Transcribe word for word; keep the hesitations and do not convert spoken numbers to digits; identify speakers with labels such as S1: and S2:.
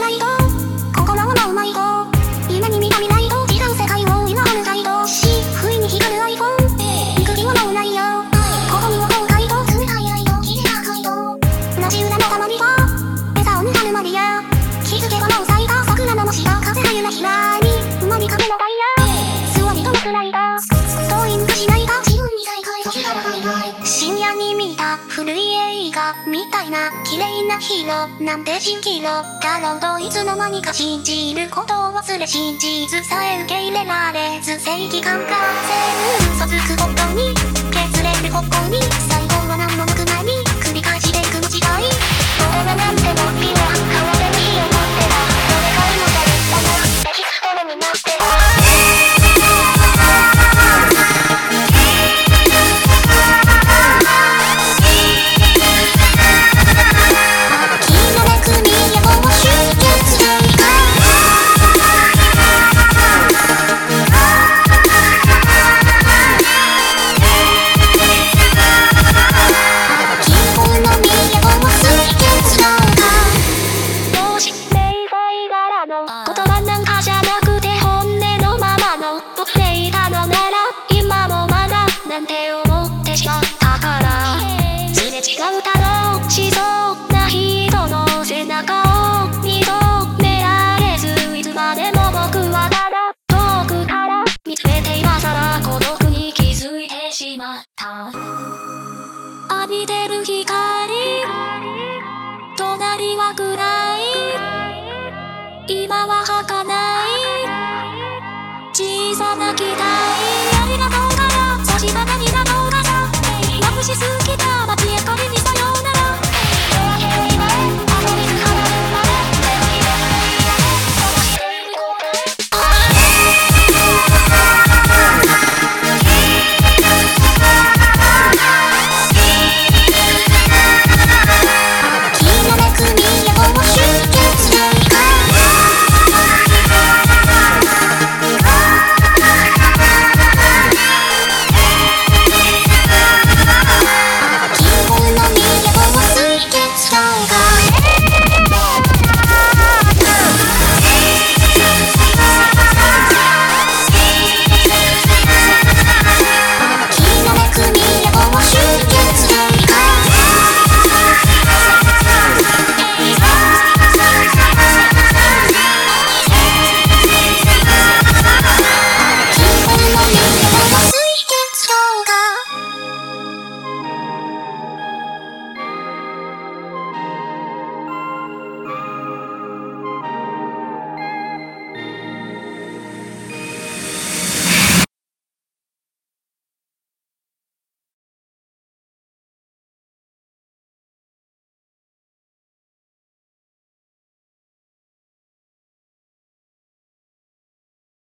S1: ないと心のうまいと夢に見た未来と違う世界を今ある態度し不意に光るアイフォン行く気ものないよここにも後悔と冷たい愛と切れた街道路地裏のたまりが餌を抜かぬマリア気づけばもう咲いた桜の模した風がゆらひらに生まれかけのダイヤ座りとのくらいだ遠い昔泣いた自分に再会させたらバイバイ深夜に見た古い映画みたいな綺麗なヒーローなんて蜃気楼だろうといつの間にか信じることを忘れ真実さえ受け入れられず正義感が全嘘つくことに削れる方向に最後は何もなくないに繰り返していくの時代俺がなんても今変われる日を待ってたどれか今だったな敵一目になってた言葉なんかじゃなくて本音のままの僕でいたのなら今もまだなんて思ってしまったからすれ違うだろうしそうな人の背中を認められずいつまでも僕はただ遠くから見つめて今さら孤独に気づいてしまった浴びてる光隣は暗い今は儚い小さな期待ありがとうから差し花になろうがさ眩しすぎた